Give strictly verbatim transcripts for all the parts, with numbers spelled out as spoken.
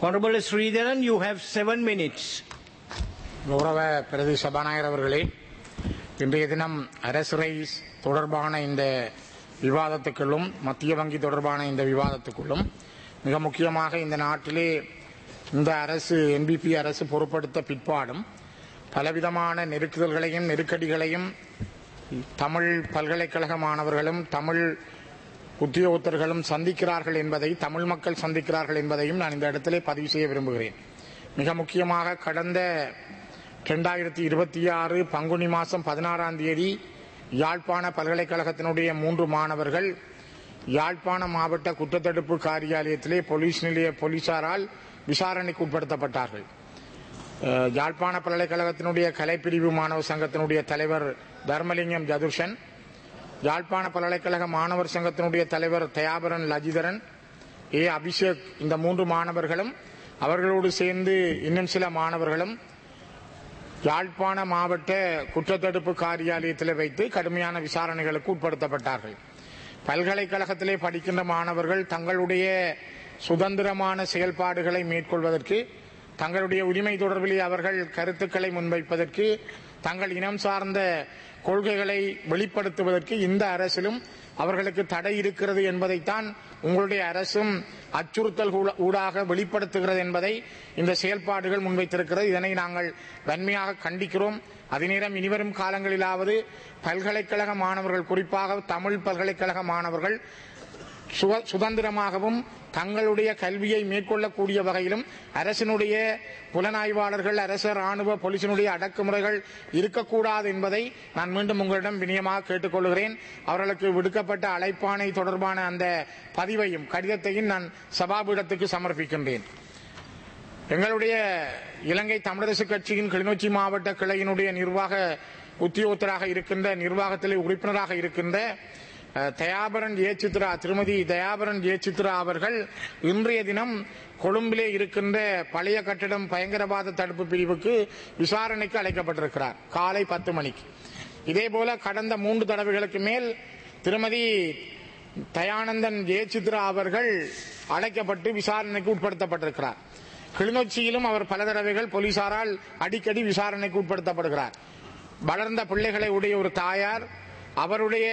Honorable Sridharan, you have seven minutes. கௌரவ பிரதி சபாநாயகர் அவர்களே, இன்றைய தினம் அரசுரை தொடர்பான இந்த விவாதத்துக்குள்ளும் மத்திய வங்கி தொடர்பான இந்த விவாதத்துக்குள்ளும் மிக முக்கியமாக இந்த நாட்டிலே இந்த அரசு என்பிபி அரசு பொறுப்படுத்த பிற்பாடும் பலவிதமான நெருக்குதல்களையும் நெருக்கடிகளையும் தமிழ் பல்கலைக்கழக மாணவர்களும் தமிழ் உத்தியோகத்தர்களும் சந்திக்கிறார்கள் என்பதை தமிழ் மக்கள் சந்திக்கிறார்கள் என்பதையும் நான் இந்த இடத்திலே பதிவு செய்ய விரும்புகிறேன். மிக முக்கியமாக கடந்த இரண்டாயிரத்தி இருபத்தி ஆறு பங்குனி மாதம் பதினாறாம் தேதி யாழ்ப்பாண பல்கலைக்கழகத்தினுடைய மூன்று மாணவர்கள் யாழ்ப்பாண மாவட்ட குற்றத்தடுப்பு காரியாலயத்திலே போலீஸ் நிலைய போலீசாரால் விசாரணைக்கு உட்படுத்தப்பட்டார்கள். யாழ்ப்பாண பல்கலைக்கழகத்தினுடைய கலைப்பிரிவு மாணவர் சங்கத்தினுடைய தலைவர் தர்மலிங்கம் ஜதுர்ஷன், யாழ்ப்பாண பல்கலைக்கழக மாணவர் சங்கத்தினுடைய தலைவர் தயாபரன் லஜிதரன், ஏ அபிஷேக், இந்த மூன்று மாணவர்களும் அவர்களோடு சேர்ந்து இன்னும் சில மாணவர்களும் யாழ்ப்பாண மாவட்ட குற்றத்தடுப்பு காரியாலயத்தில் வைத்து கடுமையான விசாரணைகளுக்கு உட்படுத்தப்பட்டார்கள். பல்கலைக்கழகத்திலே படிக்கின்ற மாணவர்கள் தங்களுடைய சுதந்திரமான செயல்பாடுகளை மேற்கொள்வதற்கு, தங்களுடைய உரிமை தொடர்பிலே அவர்கள் கருத்துக்களை முன்வைப்பதற்கு, தங்கள் இனம் சார்ந்த கொள்கைகளை வெளிப்படுத்துவதற்கு இந்த அரசிலும் அவர்களுக்கு தடை இருக்கிறது என்பதைத்தான் உங்களுடைய அரசும் அச்சுறுத்தல் ஊடாக வெளிப்படுத்துகிறது என்பதை இந்த செயல்பாடுகள் முன்வைத்திருக்கிறது. இதனை நாங்கள் வன்மையாக கண்டிக்கிறோம். அதே நேரம் இனிவரும் காலங்களிலாவது பல்கலைக்கழக மாணவர்கள், குறிப்பாக தமிழ் பல்கலைக்கழக மாணவர்கள் சுதந்திரமாகவும் தங்களுடைய கல்வியை மேற்கொள்ளக்கூடிய வகையிலும் அரசினுடைய புலனாய்வாளர்கள், அரசு ராணுவ போலீசினுடைய அடக்குமுறைகள் இருக்கக்கூடாது என்பதை நான் மீண்டும் உங்களிடம் வினயமாக கேட்டுக்கொள்கிறேன். அவர்களுக்கு விடுக்கப்பட்ட அழைப்பாணை தொடர்பான அந்த பதிவையும் கடிதத்தையும் நான் சபாபீடத்துக்கு சமர்ப்பிக்கின்றேன். எங்களுடைய இலங்கை தமிழரசு கட்சியின் கிளிநொச்சி மாவட்ட கிளையினுடைய நிர்வாக உத்தியோகத்தராக இருக்கின்ற, நிர்வாகத்திலே உறுப்பினராக இருக்கின்ற தயாபரன் ஏ சித்ரா, திருமதி தயாபரன் ஏ சித்ரா அவர்கள் இன்றைய தினம் கொழும்பிலே இருக்கின்ற பழைய கட்டிடம் பயங்கரவாத தடுப்பு பிரிவுக்கு விசாரணைக்கு அழைக்கப்பட்டிருக்கிறார் காலை பத்து மணிக்கு. இதேபோல கடந்த மூன்று தடவைகளுக்கு மேல் திருமதி தயானந்தன் ஏ சித்ரா அவர்கள் அழைக்கப்பட்டு விசாரணைக்கு உட்படுத்தப்பட்டிருக்கிறார். கிளிநொச்சியிலும் அவர் பல தடவைகள் போலீசாரால் அடிக்கடி விசாரணைக்கு உட்படுத்தப்படுகிறார். வளர்ந்த பிள்ளைகளை உடைய ஒரு தாயார் அவருடைய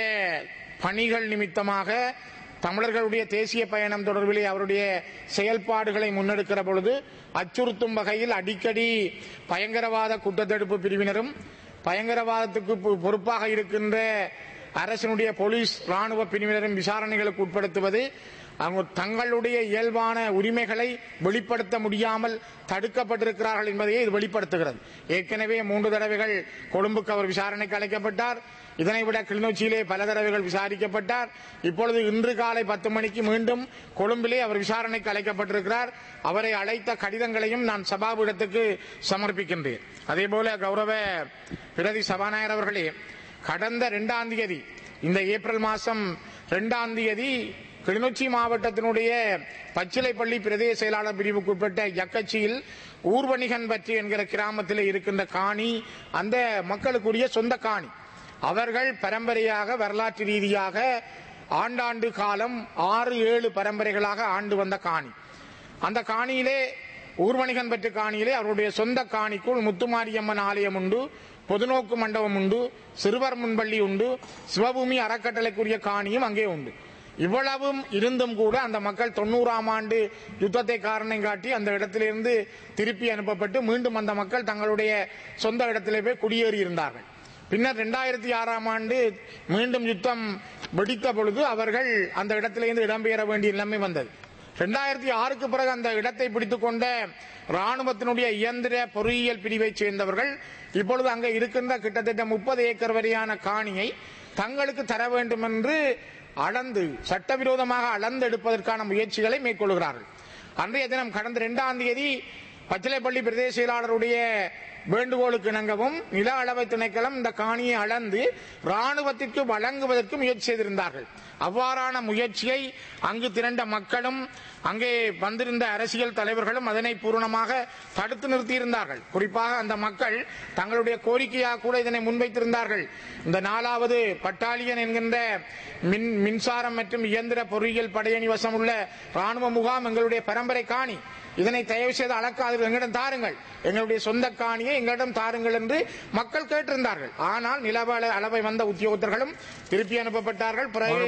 பணிகள் நிமித்தமாக தமிழர்களுடைய தேசிய பயணம் தொடர்பிலே அவருடைய செயல்பாடுகளை முன்னெடுக்கிற பொழுது அச்சுறுத்தும் வகையில் அடிக்கடி பயங்கரவாத குற்றத்தடுப்பு பிரிவினரும் பயங்கரவாதத்துக்கு பொறுப்பாக இருக்கின்ற அரசினுடைய போலீஸ் ராணுவ பிரிவினரும் விசாரணைகளுக்கு உட்படுத்துவது அவங்க தங்களுடைய இயல்பான உரிமைகளை வெளிப்படுத்த முடியாமல் தடுக்கப்பட்டிருக்கிறார்கள் என்பதையே இது வெளிப்படுத்துகிறது. ஏற்கனவே மூன்று தடவைகள் கொழும்புக்கு அவர் விசாரணைக்கு அழைக்கப்பட்டார். இதனை விட கிளிநொச்சியிலே பல தடவைகள் விசாரிக்கப்பட்டார். இப்பொழுது இன்று காலை பத்து மணிக்கு மீண்டும் கொழும்பிலே அவர் விசாரணைக்கு அழைக்கப்பட்டிருக்கிறார். அவரை அழைத்த கடிதங்களையும் நான் சபாபீடத்துக்கு சமர்ப்பிக்கின்றேன். அதேபோல கௌரவ பிரதி சபாநாயகர் அவர்களே, கடந்த இரண்டாம் தேதி, இந்த ஏப்ரல் மாசம் இரண்டாம் தேதி கிளிநொச்சி மாவட்டத்தினுடைய பச்சிலைப்பள்ளி பிரதேச செயலாளர் பிரிவுக்கு உட்பட்ட யக்கச்சியில் ஊர்வணிகன் பற்றி என்கிற கிராமத்தில் இருக்கின்ற காணி அந்த மக்களுக்குரிய சொந்த காணி. அவர்கள் பரம்பரையாக வரலாற்று ரீதியாக ஆண்டாண்டு காலம் ஆறு ஏழு பரம்பரைகளாக ஆண்டு வந்த காணி. அந்த காணியிலே ஊர்வணிகன் பற்றி காணியிலே அவருடைய சொந்த காணிக்குள் முத்துமாரியம்மன் ஆலயம் உண்டு, பொதுநோக்கு மண்டபம் உண்டு, சிறுவர் முன்பள்ளி உண்டு, சிவபூமி அறக்கட்டளைக்குரிய காணியும் அங்கே உண்டு. இவ்வளவும் இருந்தும் கூட அந்த மக்கள் தொண்ணூறாம் ஆண்டு யுத்தத்தை காரணம் காட்டி அந்த இடத்திலிருந்து திருப்பி அனுப்பப்பட்டு மீண்டும் அந்த மக்கள் தங்களுடைய சொந்த இடத்திலே போய் குடியேறி இருந்தார்கள். பின்னர் இரண்டாயிரத்தி ஆறாம் ஆண்டு மீண்டும் யுத்தம் வெடித்த பொழுது அவர்கள் அந்த இடத்திலிருந்து இடம்பெயர வேண்டிய நிலைமை வந்தது. இரண்டாயிரத்தி ஆறுக்கு பிறகு அந்த இடத்தை பிடித்துக் கொண்ட ராணுவத்தினுடைய இயந்திர பொறியியல் பிரிவை சேர்ந்தவர்கள் இப்பொழுது அங்கே இருக்கின்ற கிட்டத்தட்ட முப்பது ஏக்கர் வரையான காணியை தங்களுக்கு தர வேண்டும் என்று அளந்து சட்டவிரோதமாக அளந்து எடுப்பதற்கான முயற்சிகளை மேற்கொள்கிறார்கள். அன்றைய தினம் கடந்த இரண்டாம் தேதி பச்சிலைப்பள்ளி பிரதேச செயலாளருடைய வேண்டுகோளுக்கு இணங்கவும் நில அளவை திணைக்களம் இந்த காணியை அளந்து ராணுவத்திற்கு வழங்குவதற்கு முயற்சி செய்திருந்தார்கள். அவ்வாறான முயற்சியை அங்கு திரண்ட மக்களும் அங்கே வந்திருந்த அரசியல் தலைவர்களும் அதனை பூரணமாக தடுத்து நிறுத்தியிருந்தார்கள். குறிப்பாக அந்த மக்கள் தங்களுடைய கோரிக்கையாக கூட இதனை முன்வைத்திருந்தார்கள். இந்த நாலாவது பட்டாலியன் என்கின்ற மின் மின்சாரம் மற்றும் இயந்திர பொறியியல் படையணி வசம் உள்ள ராணுவ முகாம் எங்களுடைய பரம்பரை காணி, இதனை தயவு செய்து அளக்காது எங்களிடம் தாருங்கள், எங்களுடைய சொந்த காணியை எங்களிடம் தாருங்கள் என்று மக்கள் கேட்டிருந்தார்கள். ஆனால் நிலவ அளவை வந்த உத்தியோகத்தர்களும் திருப்பி அனுப்பப்பட்டார்கள்.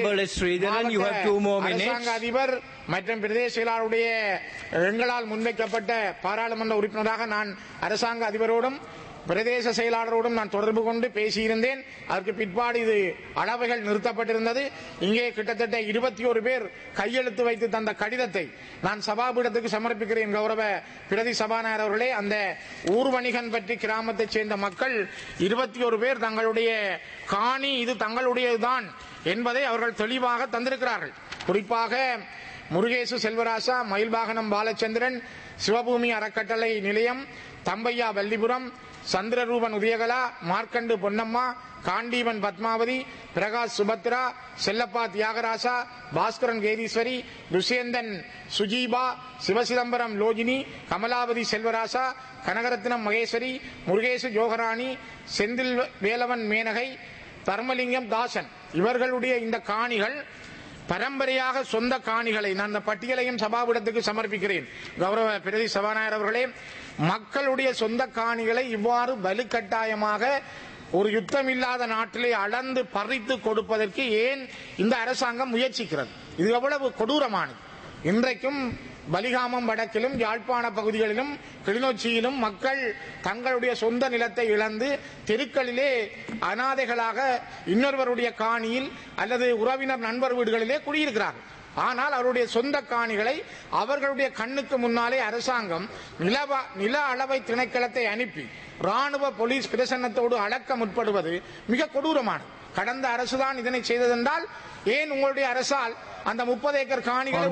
அரசாங்க அதிபர் மற்றும் பிரதேச செயலாளருடைய எங்களால் முன்வைக்கப்பட்ட பாராளுமன்ற உறுப்பினராக நான் அரசாங்க அதிபரோடும் பிரதேச செயலாளரோடும் நான் தொடர்பு கொண்டு பேசியிருந்தேன். அதற்கு பிற்பாடு இது அளவைகள் நிறுத்தப்பட்டிருந்தது. இங்கே கிட்டத்தட்ட இருபத்தி ஒரு பேர் கையெழுத்து வைத்து தந்த கடிதத்தை நான் சபாபீடத்துக்கு சமர்ப்பிக்கிறேன். கௌரவ பிரதி சபாநாயகர் அவர்களே, அந்த ஊர்வணிகன் பற்றி கிராமத்தைச் சேர்ந்த மக்கள் இருபத்தி ஒரு பேர் தங்களுடைய காணி இது தங்களுடையதுதான் என்பதை அவர்கள் தெளிவாக தந்திருக்கிறார்கள். குறிப்பாக முருகேசு செல்வராசா, மயில்வாகனம் பாலச்சந்திரன், சிவபூமி அறக்கட்டளை நிலையம், தம்பையா வல்லிபுரம், சந்திரரூபன் உதயகலா, மார்க்கண்டு பொன்னம்மா, காண்டீவன் பத்மாவதி, பிரகாஷ் சுபத்ரா, செல்லப்பா தியாகராசா, பாஸ்கரன் கேதீஸ்வரி, துஷேந்தன் சுஜீபா, சிவசிதம்பரம் லோஜினி, கமலாவதி செல்வராசா, கனகரத்னம் மகேஸ்வரி, முருகேசு ஜோகராணி, செந்தில் வேலவன் மேனகை, தர்மலிங்கம் தாசன், இவர்களுடைய இந்த காணிகள் பரம்பரையாக சொந்த காணிகளை நான் இந்த பட்டியலையும் சபாபீடத்துக்கு சமர்ப்பிக்கிறேன். கௌரவ பிரதி சபாநாயகர் அவர்களே, மக்களுடைய சொந்த காணிகளை இவ்வாறு வலுக்கட்டாயமாக ஒரு யுத்தம் இல்லாத நாட்டிலே அளந்து பறித்து கொடுப்பதற்கு ஏன் இந்த அரசாங்கம் முயற்சிக்கிறது? இது எவ்வளவு கொடூரமானது! இன்றைக்கும் பலிகாமம் வடக்கிலும் யாழ்ப்பாண பகுதிகளிலும் கிளிநொச்சியிலும் மக்கள் தங்களுடைய சொந்த நிலத்தை இழந்து தெருக்களிலே அனாதைகளாக இன்னொருவருடைய காணியில் அல்லது உறவினர் நண்பர் வீடுகளிலே குடியிருக்கிறார்கள். ஆனால் அவருடைய சொந்த காணிகளை அவர்களுடைய கண்ணுக்கு முன்னாலே அரசாங்கம் நில நில அளவை திணைக்களத்தை அனுப்பி ராணுவ போலீஸ் பிரசன்னத்தோடு அளக்க முற்படுவது மிக கொடூரமானது. கடந்த அரசுதான் இதனை செய்ததென்றால் ஏன் உங்களுடைய அரசால் அந்த முப்பது ஏக்கர் காணிகளை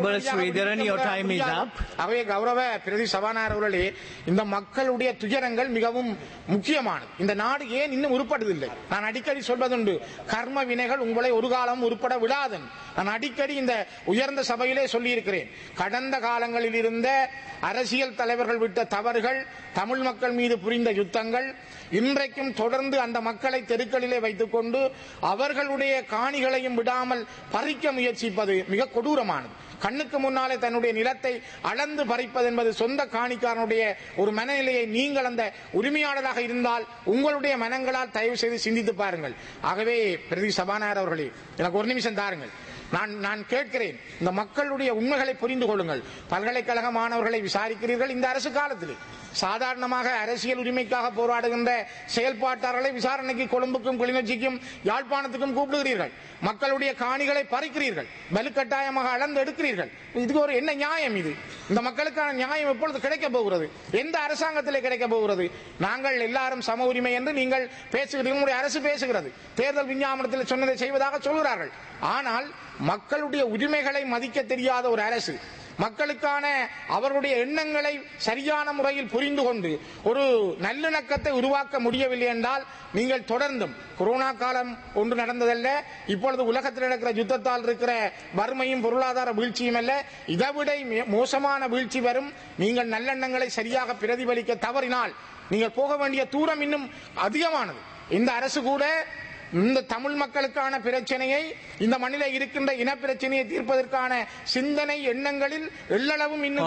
அவைய கௌரவ பிரதி சபாநாயகர் அவர்களே, இந்த மக்களுடைய துயரங்கள் மிகவும் முக்கியமானது. இந்த நாடு ஏன் இன்னும் உருப்படுவதில்லை? நான் அடிக்கடி சொல்வதுண்டு, கர்ம வினைகள் உங்களை ஒரு காலம் உருப்பட விடாது. நான் அடிக்கடி இந்த உயர்ந்த சபையிலே சொல்லியிருக்கிறேன். கடந்த காலங்களில் இருந்த அரசியல் தலைவர்கள் விட்ட தவறுகள், தமிழ் மக்கள் மீது புரிந்த யுத்தங்கள், இன்றைக்கும் தொடர்ந்து அந்த மக்களை தெருக்களிலே வைத்துக் கொண்டு அவர்களுடைய காணிகளையும் விடாமல் பறிக்க முயற்சிப்பது மிக கொடூரமானது. கண்ணுக்கு முன்னாலே தன்னுடைய நிலத்தை அளந்து பறிப்பது என்பது சொந்த காணிக்காரனுடைய ஒரு மனநிலையை நீங்கள் அந்த உரிமையாளராக இருந்தால் உங்களுடைய மனங்களால் தயவு செய்து சிந்தித்து பாருங்கள். ஆகவே பிரதி சபாநாயகர் அவர்களே, எனக்கு ஒரு நிமிஷம் தாருங்கள். நான் நான் கேட்கிறேன், இந்த மக்களுடைய உண்மைகளை புரிந்து கொள்ளுங்கள். பல்கலைக்கழக மாணவர்களை விசாரிக்கிறீர்கள். இந்த அரசு காலத்தில் சாதாரணமாக அரசியல் உரிமைக்காக போராடுகின்ற செயல்பாட்டாளர்களை விசாரணைக்கு கொழும்புக்கும் கிளிநொச்சிக்கும் யாழ்ப்பாணத்துக்கும் கூப்பிடுகிறீர்கள். மக்களுடைய காணிகளை பறிக்கிறீர்கள், வலுக்கட்டாயமாக அளந்து எடுக்கிறீர்கள். இதுக்கு ஒரு என்ன நியாயம்? இது இந்த மக்களுக்கான நியாயம் எப்பொழுது கிடைக்க போகிறது? எந்த அரசாங்கத்திலே கிடைக்க போகிறது? நாங்கள் எல்லாரும் சம உரிமை என்று நீங்கள் பேசுகிறீர்கள், உங்களுடைய அரசு பேசுகிறது, தேர்தல் விஞ்ஞாபனத்தில் சொன்னதை செய்வதாக சொல்கிறார்கள். ஆனால் மக்களுடைய உரிமைகளை மதிக்க தெரியாத ஒரு அரசு, மக்களுக்கான அவர்களுடைய எண்ணங்களை சரியான முறையில் புரிந்து கொண்டு ஒரு நல்லிணக்கத்தை உருவாக்க முடியவில்லை என்றால் நீங்கள் தொடர்ந்தும், கொரோனா காலம் ஒன்று நடந்ததல்ல, இப்பொழுது உலகத்தில் நடக்கிற யுத்தத்தால் இருக்கிற வறுமையும் பொருளாதார வீழ்ச்சியும் அல்ல, இதைவிட மோசமான வீழ்ச்சி வரும். நீங்கள் நல்லெண்ணங்களை சரியாக பிரதிபலிக்க தவறினால் நீங்கள் போக வேண்டிய தூரம் இன்னும் அதிகமானது. இந்த அரசு கூட இந்த தமிழ் மக்களுக்கான பிரச்சனையை, இந்த மண்ணில இருக்கின்ற இன பிரச்சனையை தீர்ப்பதற்கான சிந்தனை எண்ணங்களில் எள்ளளவும் இன்னும்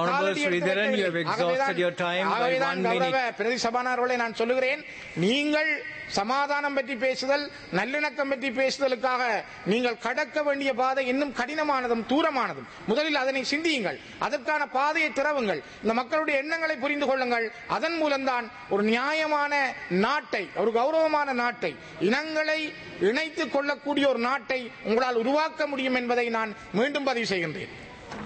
பிரதி சபாநாயகர்களை நான் சொல்லுகிறேன், நீங்கள் சமாதானம் பற்றி பேசுதல், நல்லிணக்கம் பற்றி பேசுதலுக்காக நீங்கள் கடக்க வேண்டிய பாதை இன்னும் கடினமானதும் தூரமானதும். முதலில் அதனை சிந்தியுங்கள், அதற்கான பாதையை திறவுங்கள், இந்த மக்களுடைய எண்ணங்களை புரிந்து கொள்ளுங்கள். அதன் மூலம்தான் ஒரு நியாயமான நாட்டை, ஒரு கௌரவமான நாட்டை, இனங்களை இணைத்துக் கொள்ளக்கூடிய ஒரு நாட்டை உங்களால் உருவாக்க முடியும் என்பதை நான் மீண்டும் பதிவு செய்கின்றேன்.